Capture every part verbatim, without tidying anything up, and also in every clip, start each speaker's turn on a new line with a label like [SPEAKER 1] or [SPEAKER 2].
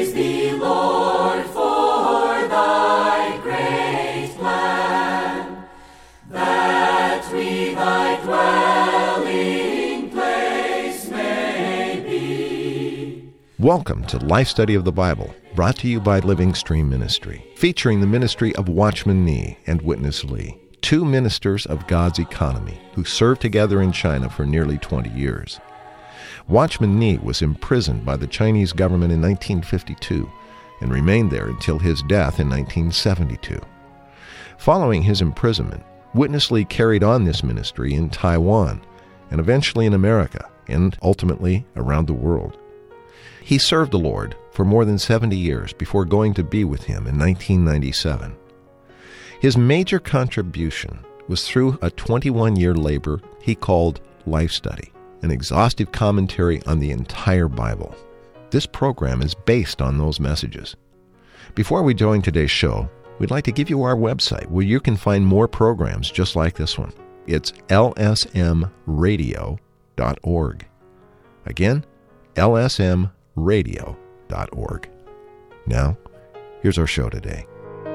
[SPEAKER 1] Praise thee, Lord, for thy great plan, that we thy dwelling place may be.
[SPEAKER 2] Welcome to Life Study of the Bible, brought to you by Living Stream Ministry, featuring the ministry of Watchman Nee and Witness Lee, two ministers of God's economy who served together in China for nearly twenty years. Watchman Nee was imprisoned by the Chinese government in nineteen fifty-two and remained there until his death in nineteen seventy-two. Following his imprisonment, Witness Lee carried on this ministry in Taiwan and eventually in America and ultimately around the world. He served the Lord for more than seventy years before going to be with him in nineteen ninety-seven. His major contribution was through a twenty-one-year labor he called Life Study, an exhaustive commentary on the entire Bible. This program is based on those messages. Before we join today's show, we'd like to give you our website where you can find more programs just like this one. It's L S M radio dot org. Again, L S M radio dot org. Now, here's our show today.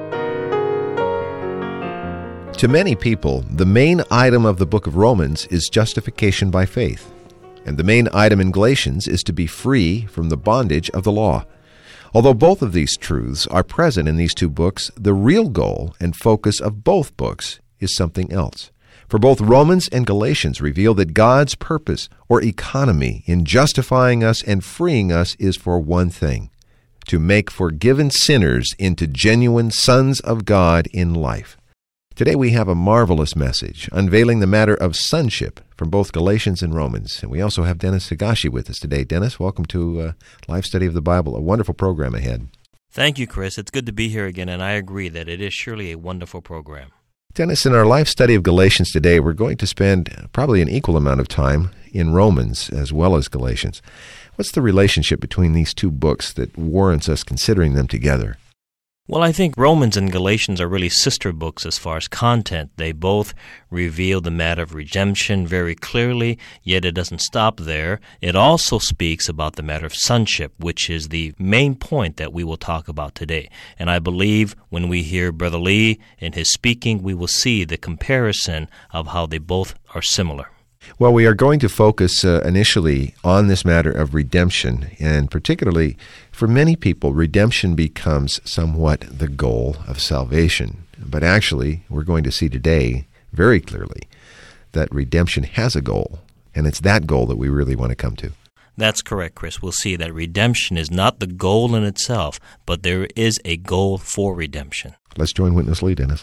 [SPEAKER 2] To many people, the main item of the book of Romans is justification by faith, and the main item in Galatians is to be free from the bondage of the law. Although both of these truths are present in these two books, the real goal and focus of both books is something else. For both Romans and Galatians reveal that God's purpose or economy in justifying us and freeing us is for one thing: to make forgiven sinners into genuine sons of God in life. Today we have a marvelous message unveiling the matter of sonship from both Galatians and Romans. And we also have Dennis Higashi with us today. Dennis, welcome to uh, Life Study of the Bible, a wonderful program ahead.
[SPEAKER 3] Thank you, Chris. It's good to be here again, and I agree that it is surely a wonderful program.
[SPEAKER 2] Dennis, in our Life Study of Galatians today, we're going to spend probably an equal amount of time in Romans as well as Galatians. What's the relationship between these two books that warrants us considering them together?
[SPEAKER 3] Well, I think Romans and Galatians are really sister books as far as content. They both reveal the matter of redemption very clearly, yet it doesn't stop there. It also speaks about the matter of sonship, which is the main point that we will talk about today. And I believe when we hear Brother Lee in his speaking, we will see the comparison of how they both are similar.
[SPEAKER 2] Well, we are going to focus uh, initially on this matter of redemption, and particularly for many people, redemption becomes somewhat the goal of salvation. But actually, we're going to see today very clearly that redemption has a goal, and it's that goal that we really want to come to.
[SPEAKER 3] That's correct, Chris. We'll see that redemption is not the goal in itself, but there is a goal for redemption.
[SPEAKER 2] Let's join Witness Lee, Dennis.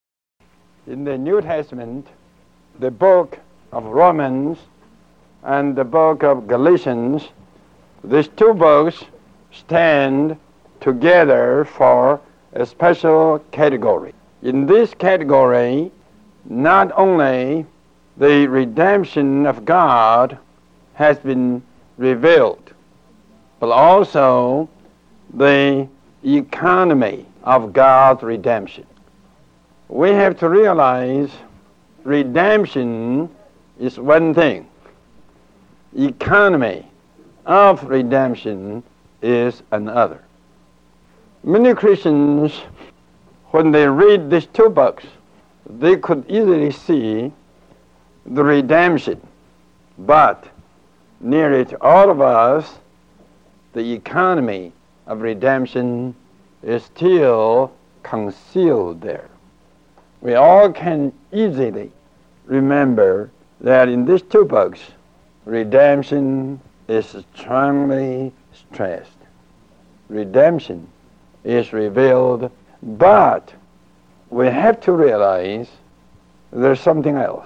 [SPEAKER 4] In the New Testament, the book of Romans and the book of Galatians, these two books stand together for a special category. In this category, not only the redemption of God has been revealed, but also the economy of God's redemption. We have to realize redemption is one thing. Economy of redemption is another. Many Christians, when they read these two books, they could easily see the redemption, but nearly to all of us, the economy of redemption is still concealed there. We all can easily remember that in these two books, redemption is strongly stressed. Redemption is revealed, but we have to realize there's something else.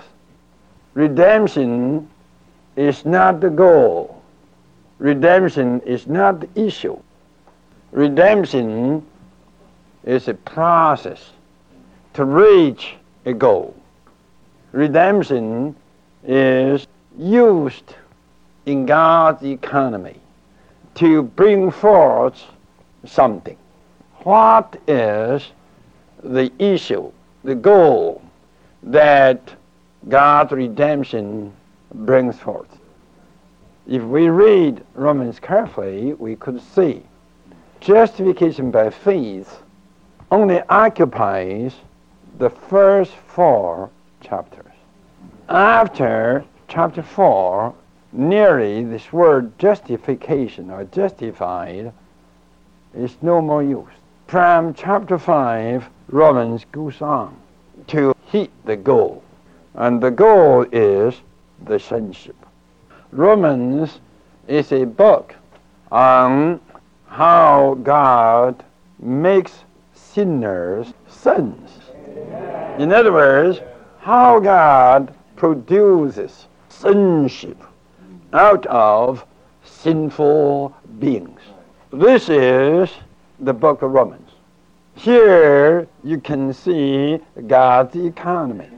[SPEAKER 4] Redemption is not the goal. Redemption is not the issue. Redemption is a process to reach a goal. Redemption is used in God's economy to bring forth something. What is the issue, the goal that God's redemption brings forth? If we read Romans carefully, we could see justification by faith only occupies the first four chapters. After chapter four, nearly this word justification or justified is no more used. From chapter five, Romans goes on to hit the goal, and the goal is the sonship. Romans is a book on how God makes sinners sons. In other words, how God produces sonship out of sinful beings. This is the book of Romans. Here you can see God's economy.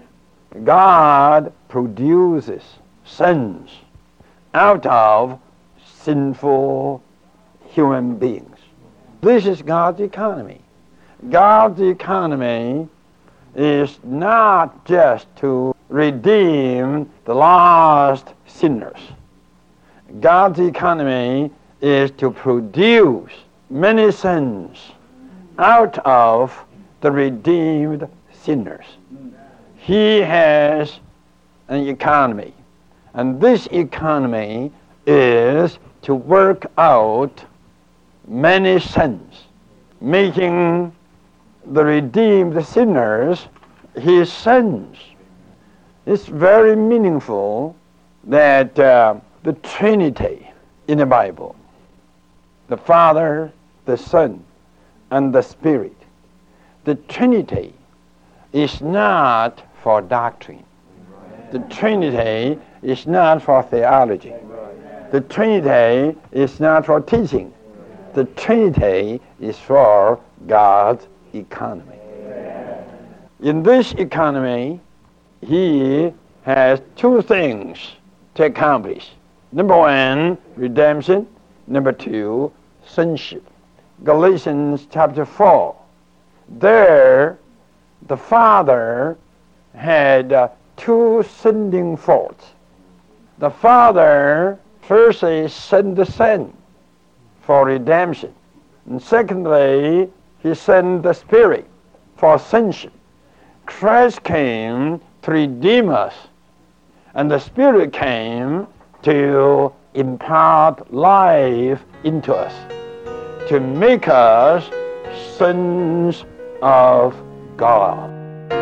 [SPEAKER 4] God produces sons out of sinful human beings. This is God's economy. God's economy is not just to redeem the lost sinners. God's economy is to produce many sons out of the redeemed sinners. He has an economy, and this economy is to work out many sons, making the redeemed sinners his sons. It's very meaningful that uh, the Trinity in the Bible, the Father, the Son, and the Spirit, the Trinity is not for doctrine. The Trinity is not for theology. The Trinity is not for teaching. The Trinity is for God's economy. In this economy, He has two things to accomplish. Number one, redemption. Number two, sonship. Galatians chapter four. There, the Father had uh, two sending forths. The Father firstly sent the Son for redemption. And secondly, He sent the Spirit for sonship. Christ came to redeem us, and the Spirit came to impart life into us, to make us sons of God.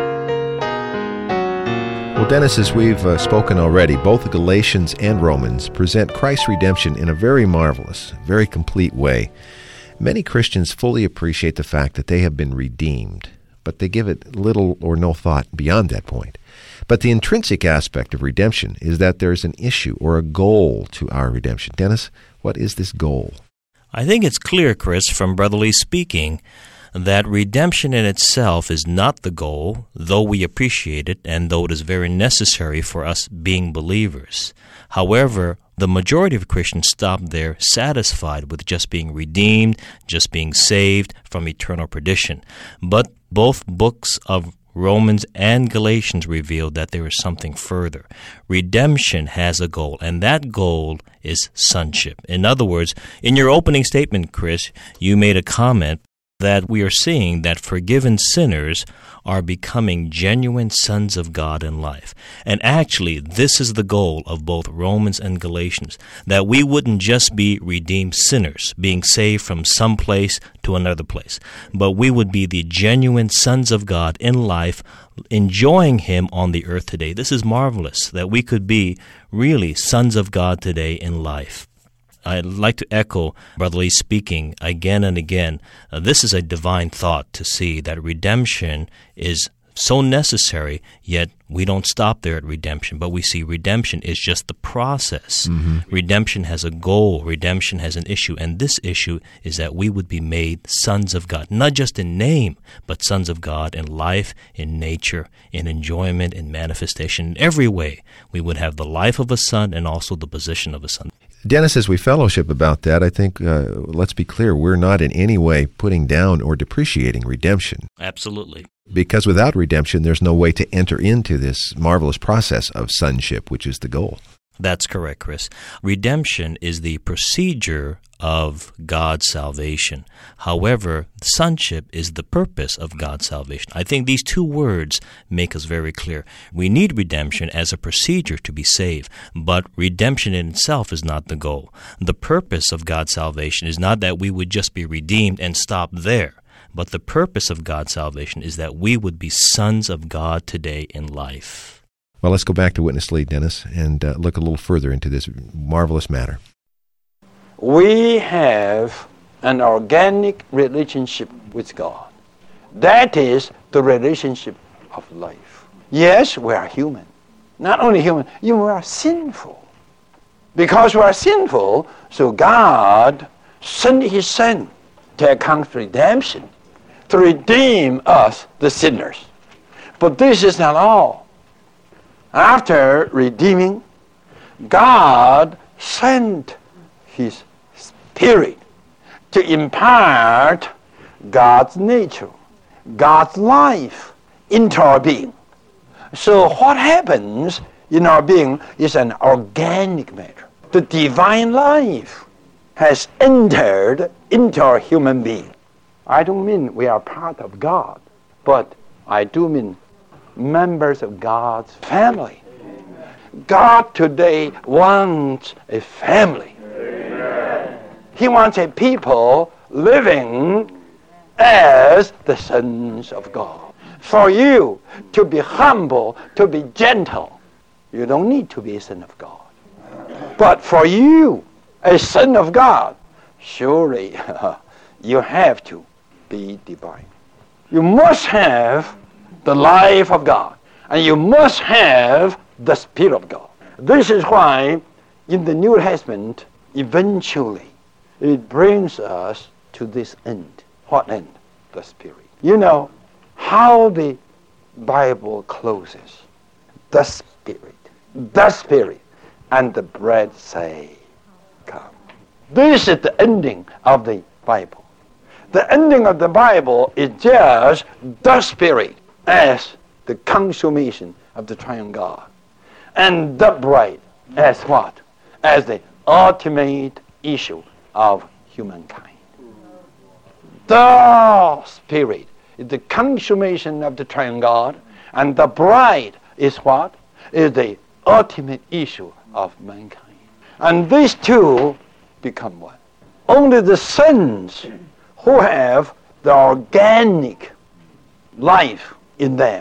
[SPEAKER 2] Well, Dennis, as we've uh, spoken already, both the Galatians and Romans present Christ's redemption in a very marvelous, very complete way. Many Christians fully appreciate the fact that they have been redeemed, but they give it little or no thought beyond that point. But the intrinsic aspect of redemption is that there's an issue or a goal to our redemption. Dennis, what is this goal?
[SPEAKER 3] I think it's clear, Chris, from Brotherly speaking, that redemption in itself is not the goal, though we appreciate it and though it is very necessary for us being believers. However, the majority of Christians stop there satisfied with just being redeemed, just being saved from eternal perdition. But both books of Romans and Galatians reveal that there is something further. Redemption has a goal, and that goal is sonship. In other words, in your opening statement, Chris, you made a comment that we are seeing that forgiven sinners are becoming genuine sons of God in life. And actually, this is the goal of both Romans and Galatians, that we wouldn't just be redeemed sinners, being saved from some place to another place, but we would be the genuine sons of God in life, enjoying Him on the earth today. This is marvelous, that we could be really sons of God today in life. I'd like to echo Brotherly speaking again and again. Uh, this is a divine thought to see that redemption is so necessary, yet we don't stop there at redemption, but we see redemption is just the process. Mm-hmm. Redemption has a goal. Redemption has an issue, and this issue is that we would be made sons of God, not just in name, but sons of God in life, in nature, in enjoyment, in manifestation. In every way, we would have the life of a son and also the position of a son.
[SPEAKER 2] Dennis, as we fellowship about that, I think, uh, let's be clear, we're not in any way putting down or depreciating redemption.
[SPEAKER 3] Absolutely.
[SPEAKER 2] Because without redemption, there's no way to enter into this marvelous process of sonship, which is the goal.
[SPEAKER 3] That's correct, Chris. Redemption is the procedure of God's salvation. However, sonship is the purpose of God's salvation. I think these two words make us very clear. We need redemption as a procedure to be saved, but redemption in itself is not the goal. The purpose of God's salvation is not that we would just be redeemed and stop there, but the purpose of God's salvation is that we would be sons of God today in life.
[SPEAKER 2] Well, let's go back to Witness Lee, Dennis, and uh, look a little further into this marvelous matter.
[SPEAKER 4] We have an organic relationship with God. That is the relationship of life. Yes, we are human. Not only human, even we are sinful. Because we are sinful, so God sent His Son to account for redemption, to redeem us, the sinners. But this is not all. After redeeming, God sent His Spirit to impart God's nature, God's life into our being. So what happens in our being is an organic matter. The divine life has entered into our human being. I don't mean we are part of God, but I do mean members of God's family. God today wants a family. Amen. He wants a people living as the sons of God. For you to be humble, to be gentle, you don't need to be a son of God. But for you, a son of God, surely you have to be divine. You must have the life of God, and you must have the Spirit of God. This is why in the New Testament, eventually, it brings us to this end. What end? The Spirit. You know how the Bible closes. The Spirit. The Spirit. And the bread say, come. This is the ending of the Bible. The ending of the Bible is just the Spirit as the consummation of the triune God. And the bride as what? As the ultimate issue of humankind. The Spirit is the consummation of the triune God, and the bride is what? Is the ultimate issue of mankind. And these two become one. Only the sons who have the organic life in them,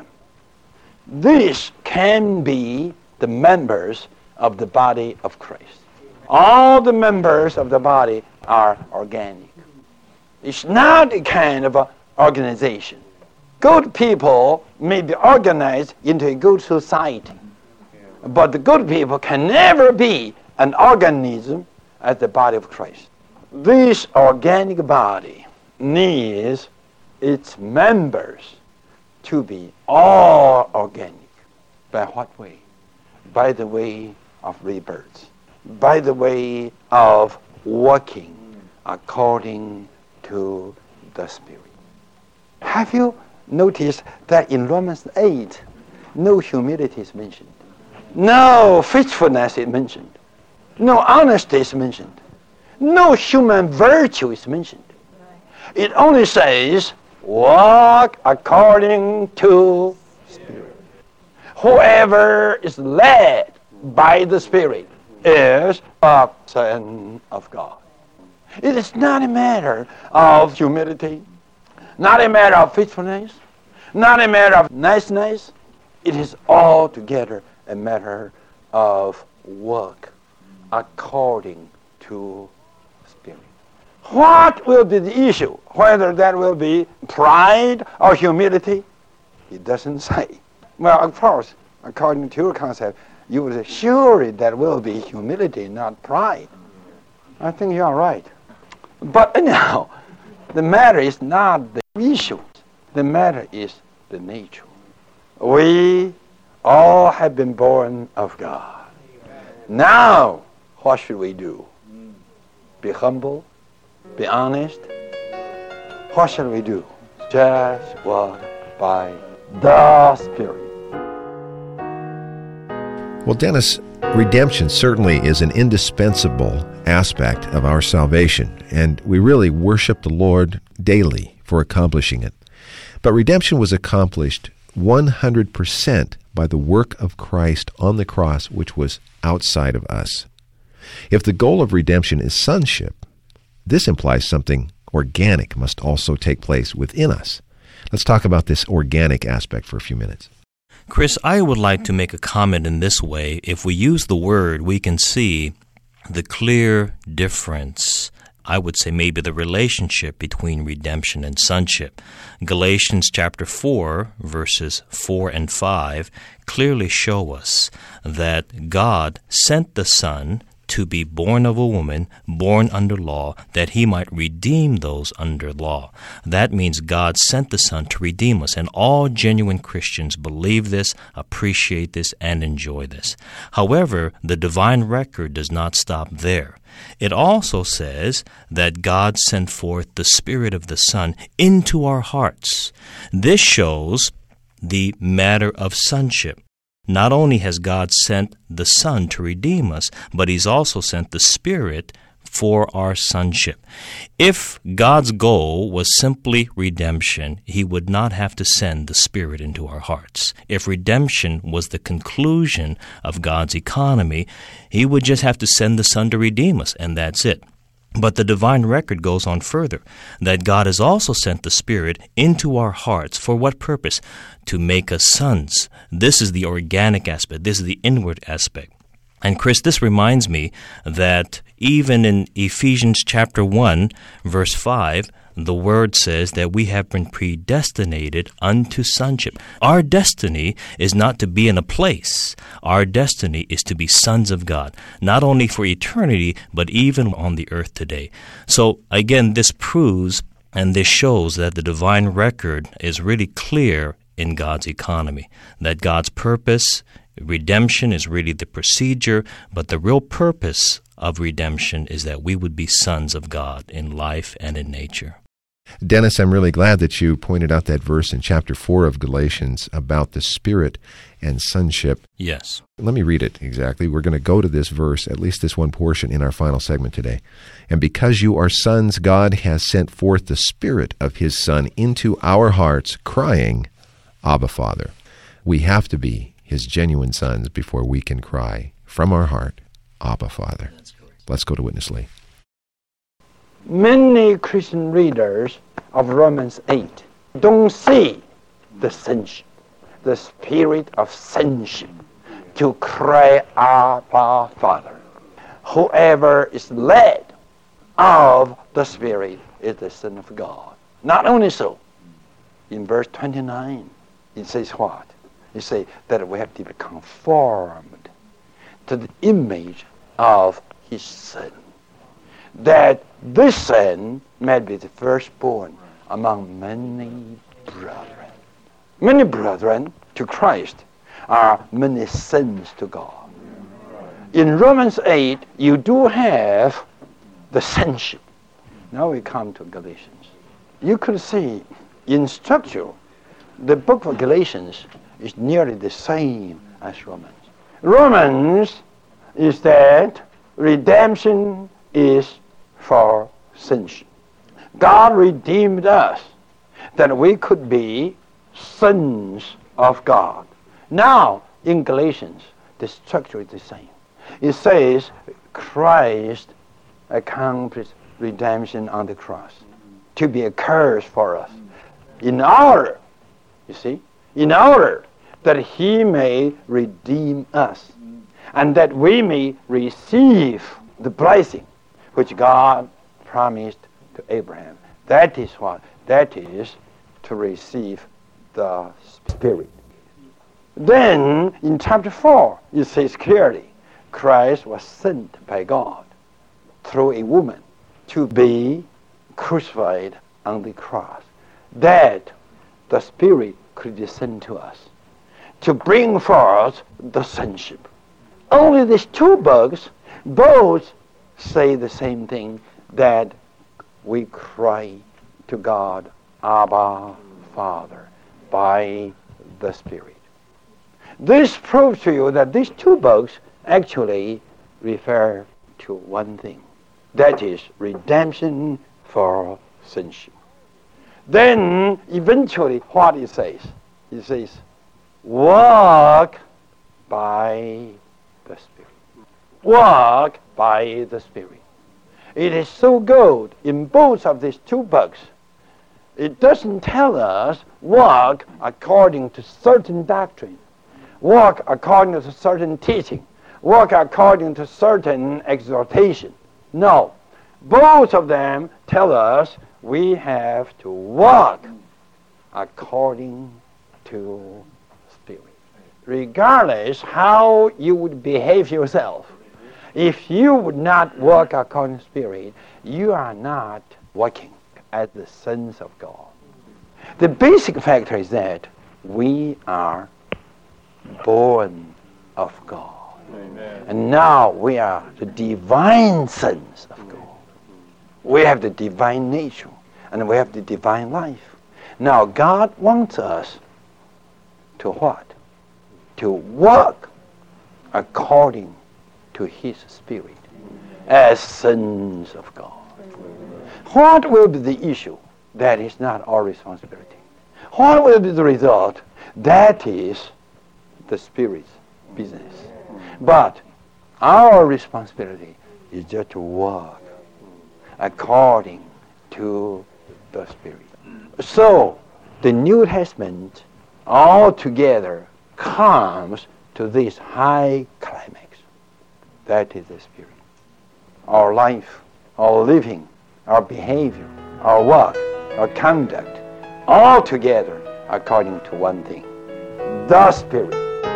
[SPEAKER 4] these can be the members of the body of Christ. All the members of the body are organic. It's not a kind of a organization. Good people may be organized into a good society, but the good people can never be an organism as the body of Christ. This organic body needs its members to be all organic. By what way? By the way of rebirth. By the way of walking according to the Spirit. Have you noticed that in Romans eight, no humility is mentioned? No faithfulness is mentioned. No honesty is mentioned. No human virtue is mentioned. It only says, walk according to Spirit. Whoever is led by the Spirit is a son of God. It is not a matter of humility, not a matter of faithfulness, not a matter of niceness. It is altogether a matter of work according to Spirit. What will be the issue? Whether that will be pride or humility? It doesn't say. Well, of course, according to your concept, you would say, surely that will be humility, not pride. I think you are right. But anyhow, the matter is not the issue. The matter is the nature. We all have been born of God. Now, what should we do? Be humble? Be honest? What shall we do? Just walk by the Spirit.
[SPEAKER 2] Well, Dennis, Redemption certainly is an indispensable aspect of our salvation, and we really worship the Lord daily for accomplishing it. But redemption was accomplished one hundred percent by the work of Christ on the cross, which was outside of us. If the goal of redemption is sonship, this implies something organic must also take place within us. Let's talk about this organic aspect for a few minutes.
[SPEAKER 3] Chris, I would like to make a comment in this way. If we use the word, we can see the clear difference, I would say maybe the relationship between redemption and sonship. Galatians chapter four, verses four and five, clearly show us that God sent the Son to be born of a woman, born under law, that he might redeem those under law. That means God sent the Son to redeem us, and all genuine Christians believe this, appreciate this, and enjoy this. However, the divine record does not stop there. It also says that God sent forth the Spirit of the Son into our hearts. This shows the matter of sonship. Not only has God sent the Son to redeem us, but he's also sent the Spirit for our sonship. If God's goal was simply redemption, he would not have to send the Spirit into our hearts. If redemption was the conclusion of God's economy, he would just have to send the Son to redeem us, and that's it. But the divine record goes on further, that God has also sent the Spirit into our hearts. For what purpose? To make us sons. This is the organic aspect. This is the inward aspect. And Chris, this reminds me that even in Ephesians chapter one, verse five, the Word says that we have been predestinated unto sonship. Our destiny is not to be in a place. Our destiny is to be sons of God, not only for eternity, but even on the earth today. So again, this proves and this shows that the divine record is really clear in God's economy, that God's purpose, redemption, is really the procedure, but the real purpose of redemption is that we would be sons of God in life and in nature.
[SPEAKER 2] Dennis, I'm really glad that you pointed out that verse in chapter four of Galatians about the Spirit and sonship.
[SPEAKER 3] Yes.
[SPEAKER 2] Let me read it exactly. We're going to go to this verse, at least this one portion, in our final segment today. And because you are sons, God has sent forth the Spirit of his Son into our hearts, crying, Abba, Father. We have to be his genuine sons before we can cry from our heart, Abba, Father. Let's go to Witness Lee.
[SPEAKER 4] Many Christian readers of Romans eight don't see the sonship, the spirit of sonship, to cry, Abba, Father. Whoever is led of the Spirit is the Son of God. Not only so, in verse twenty-nine, it says what? It says that we have to be conformed to the image of his Son, that this Son might be the firstborn among many brethren. Many brethren to Christ are many sons to God. In Romans eight, you do have the sonship. Now we come to Galatians. You could see in structure, the book of Galatians is nearly the same as Romans. Romans is that redemption is for sonship. God redeemed us that we could be sons of God. Now, in Galatians, the structure is the same. It says Christ accomplished redemption on the cross to be a curse for us. In order, you see, in order that he may redeem us and that we may receive the blessing which God promised to Abraham. That is what? That is to receive the Spirit. Then, in chapter four, it says clearly, Christ was sent by God through a woman to be crucified on the cross, that the Spirit could descend to us, to bring forth the sonship. Only these two books both say the same thing, that we cry to God, Abba, Father, by the Spirit. This proves to you that these two books actually refer to one thing. That is redemption for sonship. Then eventually what it says, it says, walk by the Spirit. Walk by the Spirit. It is so good in both of these two books. It doesn't tell us walk according to certain doctrine, walk according to certain teaching, walk according to certain exhortation. No. Both of them tell us we have to walk according to Spirit. Regardless how you would behave yourself, if you would not walk according to Spirit, you are not walking as the sons of God. The basic factor is that we are born of God. Amen. And now we are the divine sons of God. We have the divine nature, and we have the divine life. Now God wants us to what? To walk according to His Spirit as sons of God. What will be the issue? That is not our responsibility. What will be the result? That is the Spirit's business. But our responsibility is just to walk according to the Spirit. So, the New Testament altogether comes to this high climax. That is the Spirit. Our life, our living, our behavior, our walk, our conduct, all together according to one thing, the Spirit.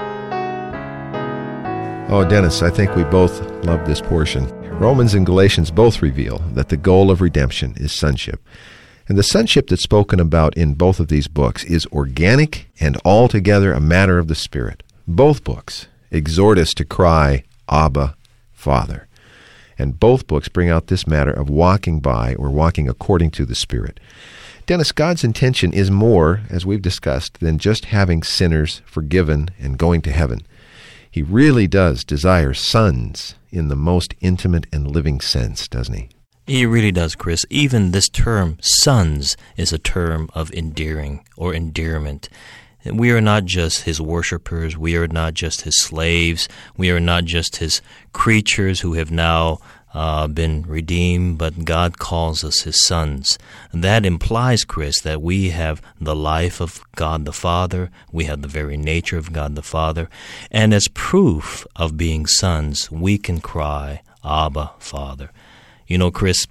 [SPEAKER 2] Oh, Dennis, I think we both love this portion. Romans and Galatians both reveal that the goal of redemption is sonship. And the sonship that's spoken about in both of these books is organic and altogether a matter of the Spirit. Both books exhort us to cry, Abba, Father. And both books bring out this matter of walking by or walking according to the Spirit. Dennis, God's intention is more, as we've discussed, than just having sinners forgiven and going to heaven. He really does desire sons in the most intimate and living sense, doesn't he?
[SPEAKER 3] He really does, Chris. Even this term, sons, is a term of endearing or endearment. We are not just His worshipers. We are not just His slaves. We are not just His creatures who have now uh, been redeemed, but God calls us His sons. That implies, Chris, that we have the life of God the Father. We have the very nature of God the Father. And as proof of being sons, we can cry, Abba, Father. You know, Chris,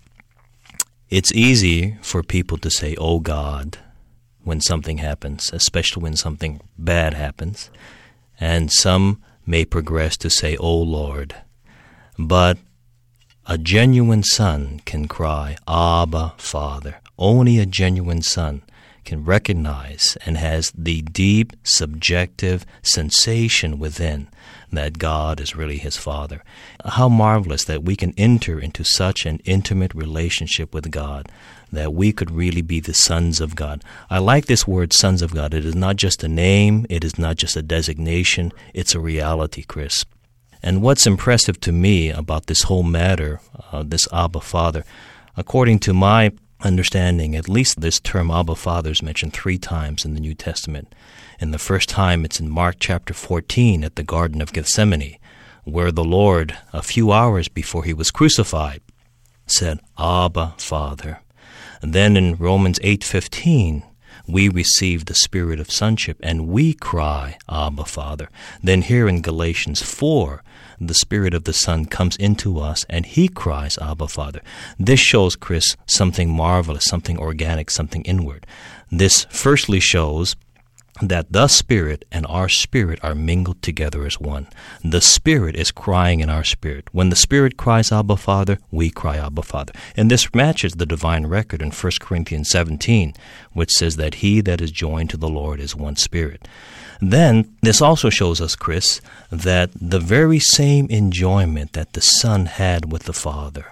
[SPEAKER 3] it's easy for people to say, oh God, when something happens, especially when something bad happens. And some may progress to say, oh Lord. But a genuine son can cry, Abba, Father. Only a genuine son can recognize and has the deep, subjective sensation within that God is really his Father. How marvelous that we can enter into such an intimate relationship with God, that we could really be the sons of God. I like this word, sons of God. It is not just a name. It is not just a designation. It's a reality, Chris. And what's impressive to me about this whole matter, uh, this Abba Father, according to my understanding, at least this term Abba Father is mentioned three times in the New Testament. And the first time it's in Mark chapter fourteen at the Garden of Gethsemane, where the Lord, a few hours before he was crucified, said, Abba Father. And then in Romans eight fifteen, we receive the spirit of sonship, and we cry, Abba, Father. Then here in Galatians four, the Spirit of the Son comes into us, and he cries, Abba, Father. This shows, Chris, something marvelous, something organic, something inward. This firstly shows that the Spirit and our spirit are mingled together as one. The Spirit is crying in our spirit. When the Spirit cries, Abba, Father, we cry, Abba, Father. And this matches the divine record in First Corinthians seventeen, which says that he that is joined to the Lord is one spirit. Then, this also shows us, Chris, that the very same enjoyment that the Son had with the Father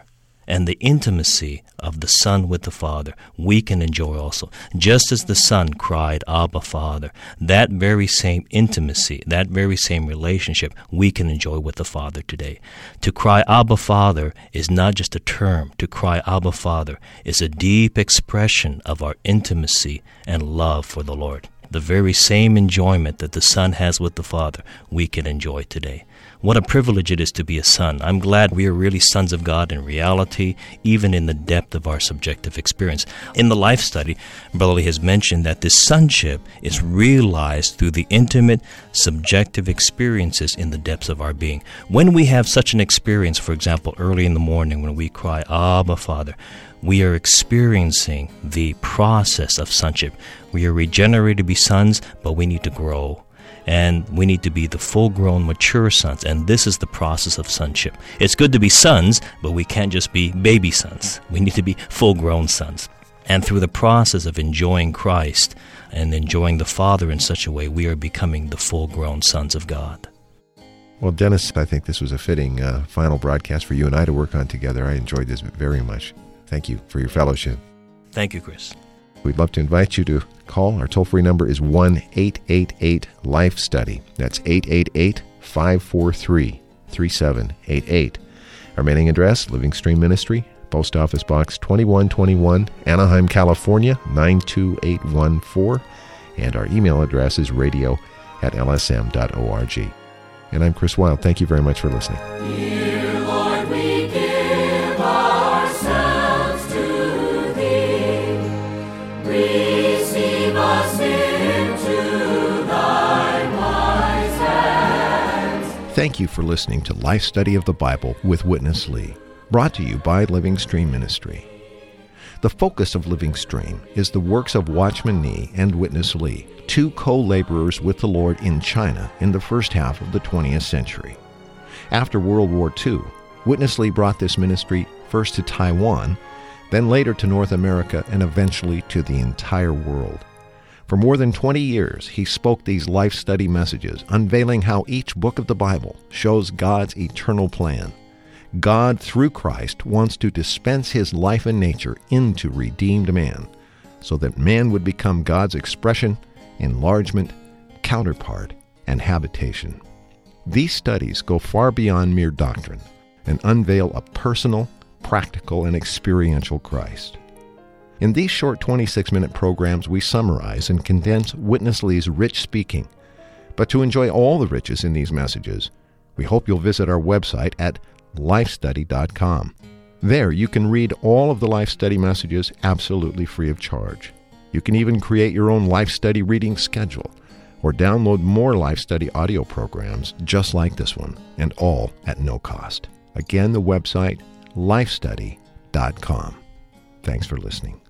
[SPEAKER 3] and the intimacy of the Son with the Father, we can enjoy also. Just as the Son cried, Abba, Father, that very same intimacy, that very same relationship, we can enjoy with the Father today. To cry, Abba, Father, is not just a term. To cry, Abba, Father, is a deep expression of our intimacy and love for the Lord. The very same enjoyment that the Son has with the Father, we can enjoy today. What a privilege it is to be a son. I'm glad we are really sons of God in reality, even in the depth of our subjective experience. In the life study, Brother Lee has mentioned that this sonship is realized through the intimate, subjective experiences in the depths of our being. When we have such an experience, for example, early in the morning when we cry, Abba, Father, we are experiencing the process of sonship. We are regenerated to be sons, but we need to grow. And we need to be the full-grown, mature sons. And this is the process of sonship. It's good to be sons, but we can't just be baby sons. We need to be full-grown sons. And through the process of enjoying Christ and enjoying the Father in such a way, we are becoming the full-grown sons of God.
[SPEAKER 2] Well, Dennis, I think this was a fitting uh, final broadcast for you and I to work on together. I enjoyed this very much. Thank you for your fellowship.
[SPEAKER 3] Thank you, Chris.
[SPEAKER 2] We'd love to invite you to call. Our toll-free number is one eight eight eight life study. That's eight eight eight, five four three, three seven eight eight. Our mailing address, Living Stream Ministry, Post Office Box twenty-one twenty-one, Anaheim, California, nine two eight one four. And our email address is radio at l s m dot org. And I'm Chris Wilde. Thank you very much for listening.
[SPEAKER 1] Dear Lord, we give ourselves to Thee. Receive us into Thy wise hands.
[SPEAKER 2] Thank you for listening to Life Study of the Bible with Witness Lee, brought to you by Living Stream Ministry. The focus of Living Stream is the works of Watchman Nee and Witness Lee, two co-laborers with the Lord in China in the first half of the twentieth century. After World War Two, Witness Lee brought this ministry first to Taiwan, then later to North America, and eventually to the entire world. For more than twenty years, he spoke these life study messages, unveiling how each book of the Bible shows God's eternal plan. God, through Christ, wants to dispense his life and nature into redeemed man, so that man would become God's expression, enlargement, counterpart, and habitation. These studies go far beyond mere doctrine and unveil a personal, practical, and experiential Christ. In these short twenty-six minute programs, we summarize and condense Witness Lee's rich speaking. But to enjoy all the riches in these messages, we hope you'll visit our website at life study dot com. There you can read all of the Life Study messages absolutely free of charge. You can even create your own Life Study reading schedule or download more Life Study audio programs just like this one, and all at no cost. Again, the website life study dot com. Thanks for listening.